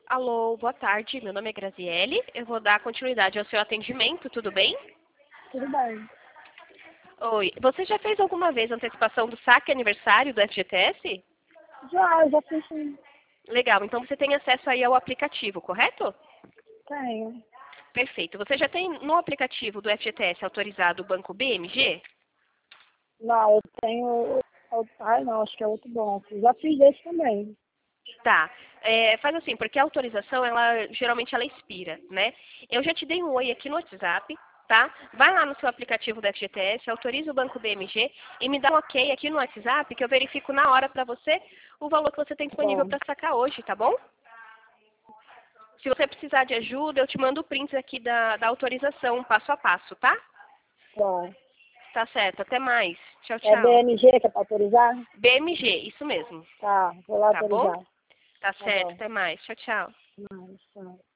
Alô, boa tarde. Meu nome é Graziele. Eu vou dar continuidade ao seu atendimento, tudo bem? Tudo bem. Oi. Você já fez alguma vez antecipação do saque aniversário do FGTS? Já fiz sim. Legal. Então você tem acesso aí ao aplicativo, correto? Tenho. Perfeito. Você já tem no aplicativo do FGTS autorizado o Banco BMG? Não, eu tenho. Ai, não, acho que é outro banco. Já fiz esse também. Tá. Faz assim, porque a autorização, geralmente ela expira, né? Eu já te dei um oi aqui no WhatsApp, tá? Vai lá no seu aplicativo do FGTS, autoriza o Banco BMG e me dá um ok aqui no WhatsApp que eu verifico na hora para você o valor que você tem disponível Bom, para sacar hoje, tá bom? Se você precisar de ajuda, eu te mando o print aqui da autorização, passo a passo, tá? bom. Tá certo. Até mais. Tchau, É tchau. BMG que é para autorizar? BMG, isso mesmo. Tá, vou lá Tá bom? autorizar. Tá Tá certo. bom. Até mais. Tchau, tchau. Não,